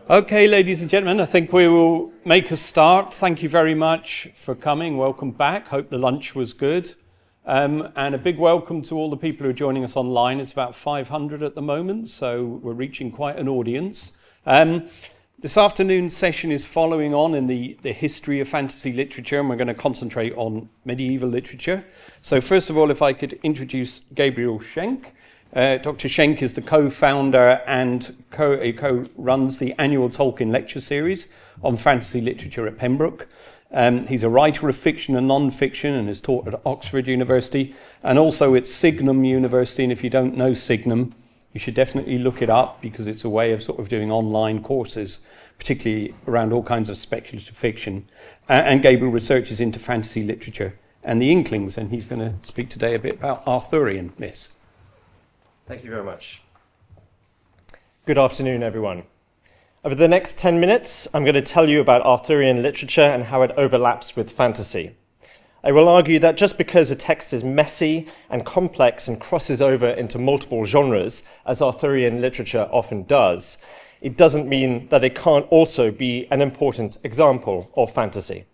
Okay, ladies and gentlemen, I think we will make a start. Thank you very much for coming. Welcome back. Hope the lunch was good. And a big welcome to all the people who are joining us online. It's about 500 at the moment, so we're reaching quite an audience. This afternoon's session is following on in the history of fantasy literature, and we're going to concentrate on medieval literature. So first of all, if I could introduce Gabriel Schenk. Dr. Schenk is the co-founder and co-runs the annual Tolkien lecture series on fantasy literature at Pembroke. He's a writer of fiction and non-fiction and has taught at Oxford University and also at Signum University. And if you don't know Signum, you should definitely look it up because it's a way of sort of doing online courses, particularly around all kinds of speculative fiction. And Gabriel researches into fantasy literature and the Inklings, and he's going to speak today a bit about Arthurian myths. Thank you very much. Good afternoon, everyone. Over the next 10 minutes, I'm going to tell you about Arthurian literature and how it overlaps with fantasy. I will argue that just because a text is messy and complex and crosses over into multiple genres, as Arthurian literature often does, it doesn't mean that it can't also be an important example of fantasy.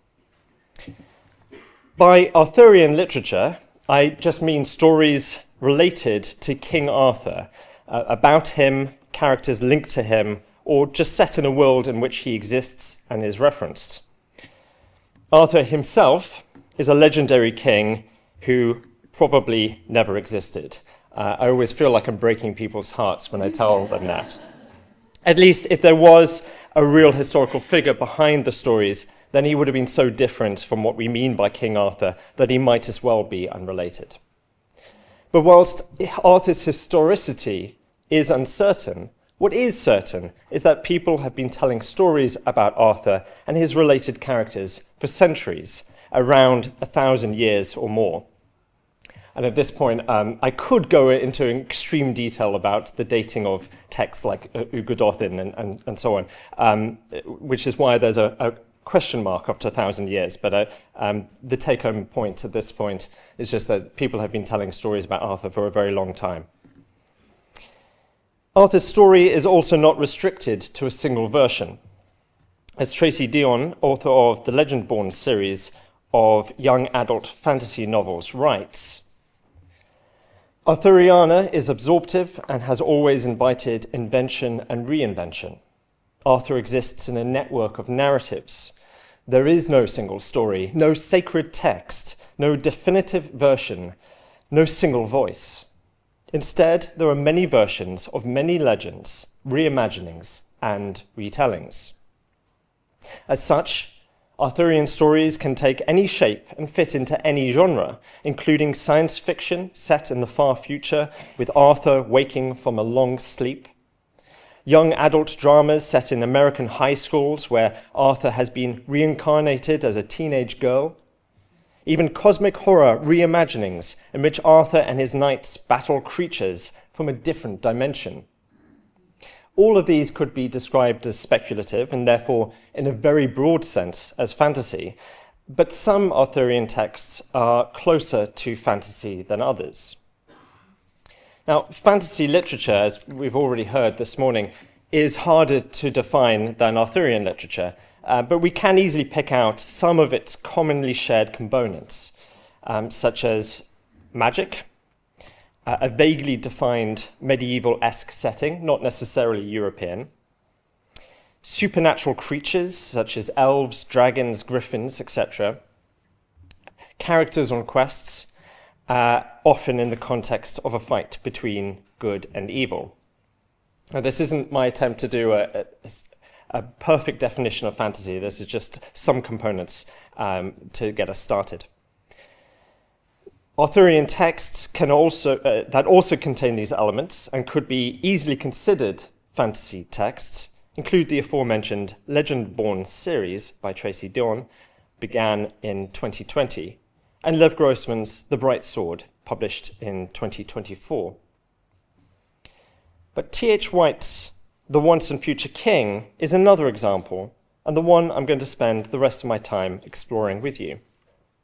By Arthurian literature, I just mean stories related to King Arthur, about him, characters linked to him, or just set in a world in which he exists and is referenced. Arthur himself is a legendary king who probably never existed. I always feel like I'm breaking people's hearts when I tell them that. At least if there was a real historical figure behind the stories, then he would have been so different from what we mean by King Arthur that he might as well be unrelated. But whilst Arthur's historicity is uncertain, what is certain is that people have been telling stories about Arthur and his related characters for centuries, around 1,000 years or more. And at this point, I could go into extreme detail about the dating of texts like Yggdrasil and so on, which is why there's a question mark after 1,000 years, but the take-home point at this point is just that people have been telling stories about Arthur for a very long time. Arthur's story is also not restricted to a single version. As Tracy Deonn, author of the Legendborn series of young adult fantasy novels, writes, Arthuriana is absorptive and has always invited invention and reinvention. Arthur exists in a network of narratives. There is no single story, no sacred text, no definitive version, no single voice. Instead, there are many versions of many legends, reimaginings, and retellings. As such, Arthurian stories can take any shape and fit into any genre, including science fiction set in the far future with Arthur waking from a long sleep, young adult dramas set in American high schools where Arthur has been reincarnated as a teenage girl, even cosmic horror reimaginings in which Arthur and his knights battle creatures from a different dimension. All of these could be described as speculative and therefore in a very broad sense as fantasy, but some Arthurian texts are closer to fantasy than others. Now, fantasy literature, as we've already heard this morning, is harder to define than Arthurian literature, but we can easily pick out some of its commonly shared components, such as magic, a vaguely defined medieval-esque setting, not necessarily European, supernatural creatures such as elves, dragons, griffins, etc., characters on quests, often in the context of a fight between good and evil. Now, this isn't my attempt to do a perfect definition of fantasy. This is just some components to get us started. Arthurian texts can that also contain these elements and could be easily considered fantasy texts include the aforementioned Legendborn series by Tracy Deonn, began in 2020, and Lev Grossman's The Bright Sword, published in 2024. But T.H. White's The Once and Future King is another example, and the one I'm going to spend the rest of my time exploring with you.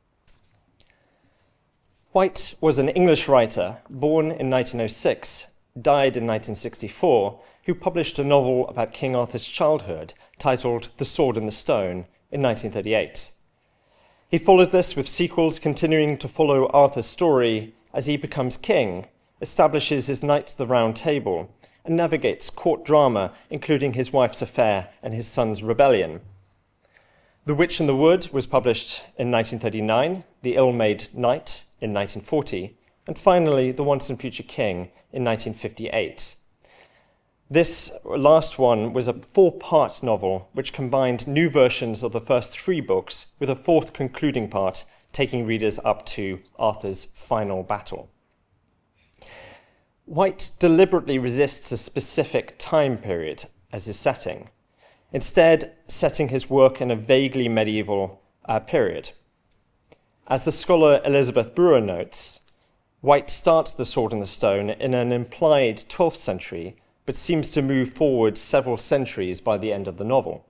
White was an English writer born in 1906 died in 1964, who published a novel about King Arthur's childhood titled The Sword and the Stone in 1938. He followed this with sequels continuing to follow Arthur's story as he becomes king, establishes his Knights of the Round Table, and navigates court drama, including his wife's affair and his son's rebellion. The Witch in the Wood was published in 1939, The Ill-Made Knight in 1940, and finally The Once and Future King in 1958. This last one was a 4-part novel which combined new versions of the first 3 books with a 4th concluding part taking readers up to Arthur's final battle. White deliberately resists a specific time period as his setting, instead setting his work in a vaguely medieval period. As the scholar Elizabeth Brewer notes, White starts The Sword and the Stone in an implied 12th century, but seems to move forward several centuries by the end of the novel.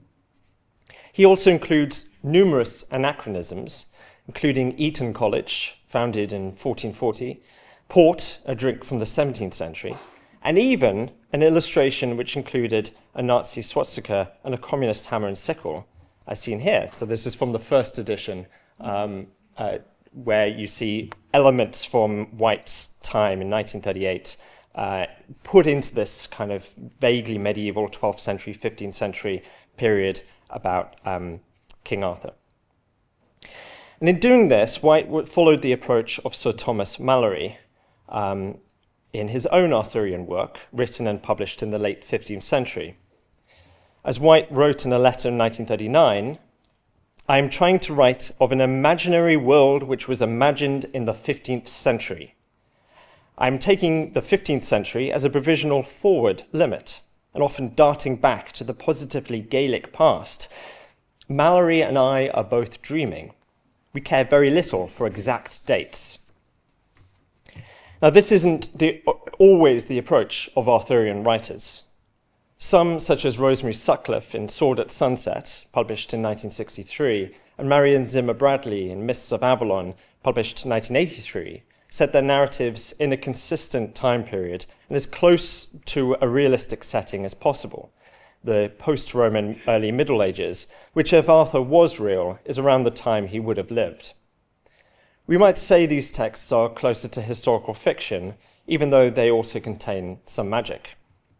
He also includes numerous anachronisms, including Eton College, founded in 1440, port, a drink from the 17th century, and even an illustration which included a Nazi swastika and a communist hammer and sickle, as seen here. So this is from the first edition, where you see elements from White's time in 1938 put into this kind of vaguely medieval 12th century, 15th century period about King Arthur. And in doing this, White followed the approach of Sir Thomas Malory in his own Arthurian work, written and published in the late 15th century. As White wrote in a letter in 1939, "I am trying to write of an imaginary world which was imagined in the 15th century. I am taking the 15th century as a provisional forward limit, and often darting back to the positively Gaelic past. Malory and I are both dreaming. We care very little for exact dates." Now, this isn't always the approach of Arthurian writers. Some, such as Rosemary Sutcliffe in Sword at Sunset, published in 1963, and Marion Zimmer Bradley in Mists of Avalon, published in 1983, set their narratives in a consistent time period and as close to a realistic setting as possible, the post-Roman early Middle Ages, which, if Arthur was real, is around the time he would have lived. We might say these texts are closer to historical fiction, even though they also contain some magic.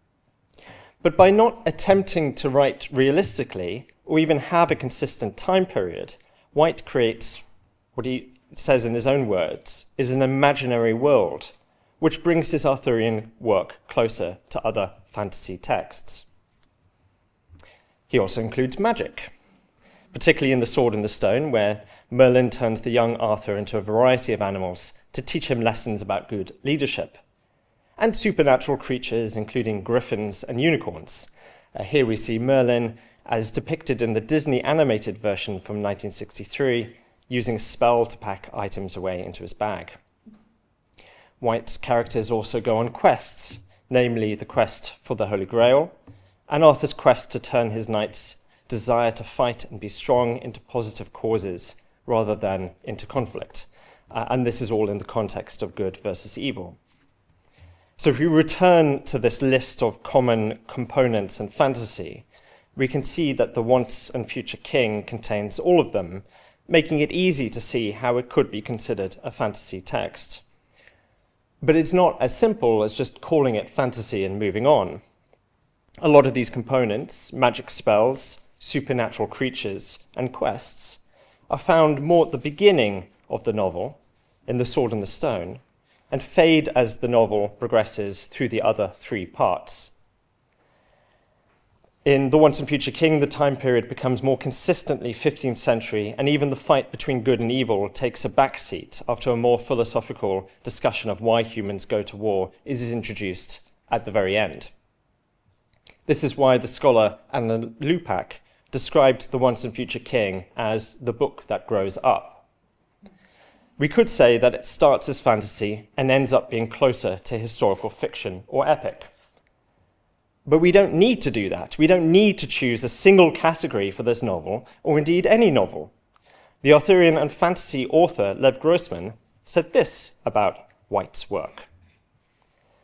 But by not attempting to write realistically, or even have a consistent time period, White creates what he says in his own words is an imaginary world, which brings his Arthurian work closer to other fantasy texts. He also includes magic, particularly in The Sword and the Stone, where Merlin turns the young Arthur into a variety of animals to teach him lessons about good leadership, and supernatural creatures, including griffins and unicorns. Here we see Merlin, as depicted in the Disney animated version from 1963, using a spell to pack items away into his bag. White's characters also go on quests, namely the quest for the Holy Grail, and Arthur's quest to turn his knights' desire to fight and be strong into positive causes rather than into conflict. And this is all in the context of good versus evil. So if we return to this list of common components in fantasy, we can see that The Once and Future King contains all of them, making it easy to see how it could be considered a fantasy text. But it's not as simple as just calling it fantasy and moving on. A lot of these components, magic spells, supernatural creatures, and quests, are found more at the beginning of the novel, in The Sword and the Stone, and fade as the novel progresses through the other 3 parts. In The Once and Future King, the time period becomes more consistently 15th century, and even the fight between good and evil takes a backseat after a more philosophical discussion of why humans go to war is introduced at the very end. This is why the scholar Anna Lupak described The Once and Future King as the book that grows up. We could say that it starts as fantasy and ends up being closer to historical fiction or epic. But we don't need to do that. We don't need to choose a single category for this novel, or indeed any novel. The Arthurian and fantasy author Lev Grossman said this about White's work.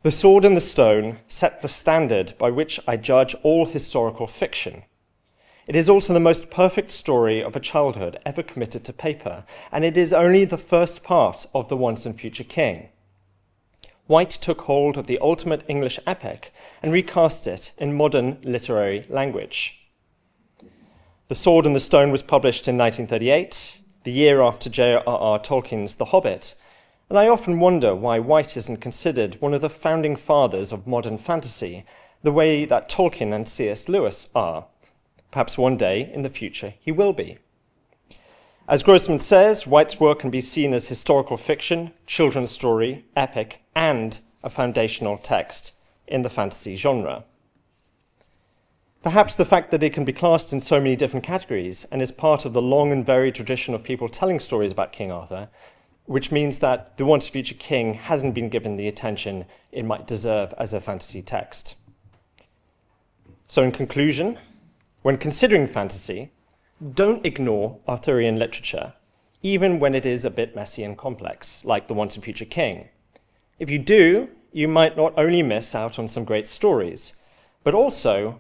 The Sword and the Stone set the standard by which I judge all historical fiction. It is also the most perfect story of a childhood ever committed to paper, and it is only the first part of The Once and Future King. White took hold of the ultimate English epic and recast it in modern literary language. The Sword and the Stone was published in 1938, the year after J.R.R. Tolkien's The Hobbit, and I often wonder why White isn't considered one of the founding fathers of modern fantasy, the way that Tolkien and C.S. Lewis are. Perhaps one day in the future he will be. As Grossman says, White's work can be seen as historical fiction, children's story, epic, and a foundational text in the fantasy genre. Perhaps the fact that it can be classed in so many different categories and is part of the long and varied tradition of people telling stories about King Arthur, which means that The Once and Future King hasn't been given the attention it might deserve as a fantasy text. So in conclusion, when considering fantasy, don't ignore Arthurian literature, even when it is a bit messy and complex, like The Once and Future King. If you do, you might not only miss out on some great stories, but also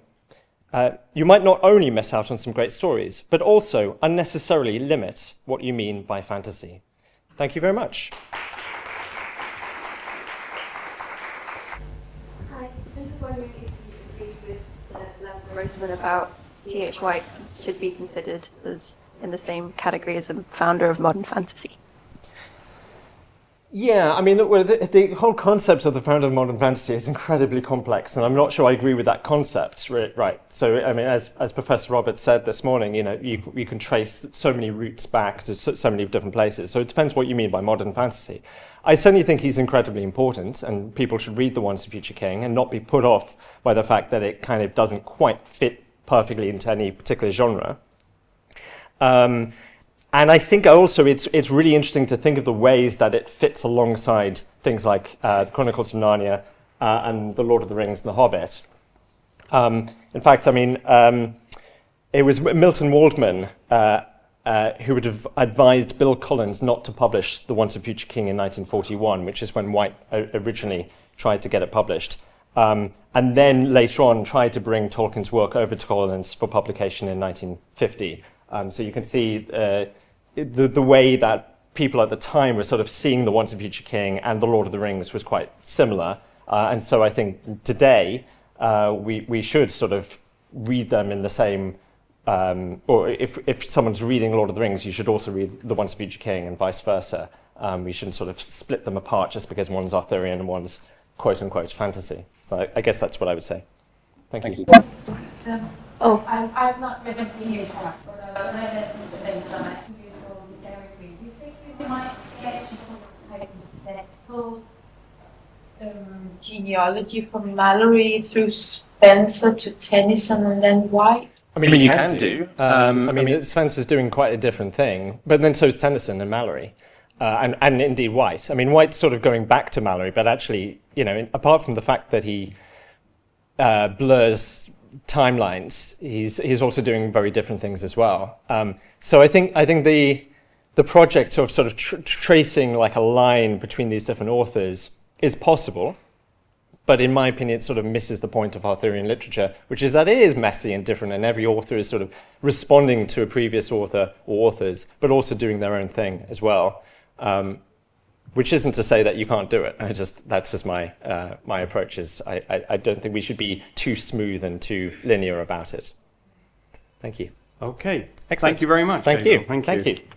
unnecessarily limit what you mean by fantasy. Thank you very much. Hi, this is wondering if you agree with Grossman about T.H. White should be considered as in the same category as the founder of modern fantasy. Yeah, I mean, the whole concept of the founder of modern fantasy is incredibly complex, and I'm not sure I agree with that concept, right? So, I mean, as Professor Roberts said this morning, you know, you can trace so many roots back to so many different places. So it depends what you mean by modern fantasy. I certainly think he's incredibly important, and people should read The Once and Future King and not be put off by the fact that it kind of doesn't quite fit perfectly into any particular genre. And I think also it's really interesting to think of the ways that it fits alongside things like the Chronicles of Narnia and The Lord of the Rings and The Hobbit. In fact, I mean, it was Milton Waldman who would have advised Bill Collins not to publish The Once and Future King in 1941, which is when White originally tried to get it published. And then later on tried to bring Tolkien's work over to Collins for publication in 1950. So you can see the way that people at the time were sort of seeing The Once and Future King and The Lord of the Rings was quite similar. And so I think today we should sort of read them in the same, or if someone's reading Lord of the Rings, you should also read The Once and Future King and vice versa. We shouldn't sort of split them apart just because one's Arthurian and one's quote-unquote fantasy. So I guess that's what I would say. Thank you. I've not read here, but I read the things on it. Do you think you might sketch a sort of hypothetical genealogy from Mallory through Spencer to Tennyson and then White? I mean, you can do. I mean, Spencer's doing quite a different thing, but then so is Tennyson and Mallory, and indeed White. I mean, White's sort of going back to Mallory, but actually, you know, apart from the fact that he blurs timelines, he's also doing very different things as well. So I think the project of sort of tracing like a line between these different authors is possible, but in my opinion, it sort of misses the point of Arthurian literature, which is that it is messy and different, and every author is sort of responding to a previous author or authors, but also doing their own thing as well. Which isn't to say that you can't do it. That's just my approach. I don't think we should be too smooth and too linear about it. Thank you. Okay. Excellent. Thank you very much. Thank Gabriel. you. Thank you.